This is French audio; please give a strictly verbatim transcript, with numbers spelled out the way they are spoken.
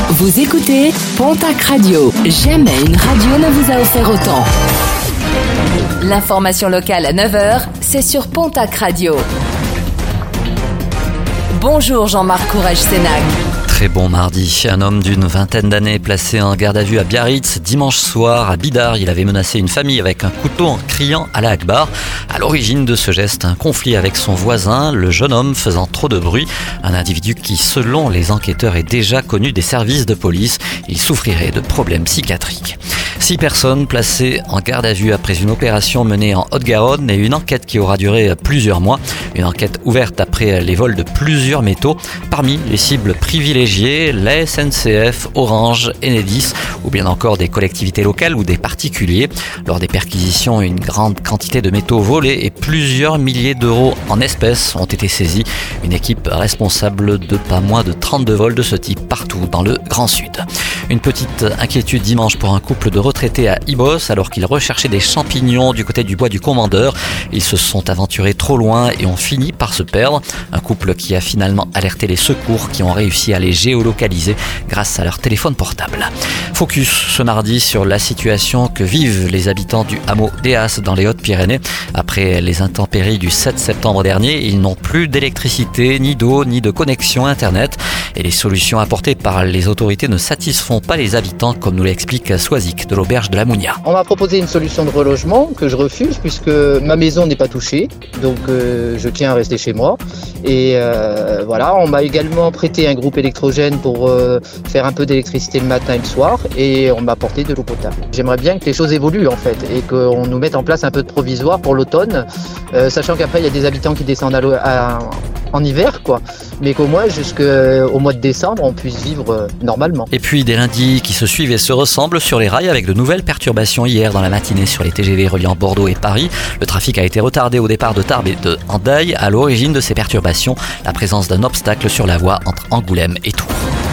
Vous écoutez Pontac Radio. Jamais une radio ne vous a offert autant. L'information locale à neuf heures, c'est sur Pontac Radio. Bonjour Jean-Marc Courage-Sénac. Très bon mardi. Un homme d'une vingtaine d'années placé en garde à vue à Biarritz dimanche soir à Bidart. Il avait menacé une famille avec un couteau en criant Allah Akbar. À l'origine de ce geste, un conflit avec son voisin, le jeune homme faisant trop de bruit. Un individu qui, selon les enquêteurs, est déjà connu des services de police. Il souffrirait de problèmes psychiatriques. Six personnes placées en garde à vue après une opération menée en Haute-Garonne et une enquête qui aura duré plusieurs mois. Une enquête ouverte après les vols de plusieurs métaux. Parmi les cibles privilégiées, la S N C F, Orange, Enedis ou bien encore des collectivités locales ou des particuliers. Lors des perquisitions, une grande quantité de métaux volés et plusieurs milliers d'euros en espèces ont été saisis. Une équipe responsable de pas moins de trente-deux vols de ce type partout dans le Grand Sud. Une petite inquiétude dimanche pour un couple de retraités à Ibos alors qu'ils recherchaient des champignons du côté du bois du Commandeur. Ils se sont aventurés trop loin et ont fini par se perdre. Un couple qui a finalement alerté les secours qui ont réussi à les géolocaliser grâce à leur téléphone portable. Focus ce mardi sur la situation que vivent les habitants du hameau d'Eas dans les Hautes-Pyrénées. Après les intempéries du sept septembre dernier, ils n'ont plus d'électricité, ni d'eau, ni de connexion Internet. Et les solutions apportées par les autorités ne satisfont pas les habitants, comme nous l'explique Soisic de l'auberge de la Mounia. On m'a proposé une solution de relogement que je refuse puisque ma maison n'est pas touchée, donc euh, je tiens à rester chez moi. Et euh, voilà, on m'a également prêté un groupe électrogène pour euh, faire un peu d'électricité le matin et le soir, et on m'a apporté de l'eau potable. J'aimerais bien que les choses évoluent en fait et qu'on nous mette en place un peu de provisoire pour l'automne, euh, sachant qu'après il y a des habitants qui descendent à l'eau à, en hiver, quoi, mais qu'au moins jusqu'au mois de décembre on puisse vivre euh, normalement. Et puis des lundis qui se suivent et se ressemblent sur les rails avec de nouvelles perturbations hier dans la matinée sur les T G V reliant Bordeaux et Paris. Le trafic a été retardé au départ de Tarbes et de Hendaye. À l'origine de ces perturbations, la présence d'un obstacle sur la voie entre Angoulême et Tours.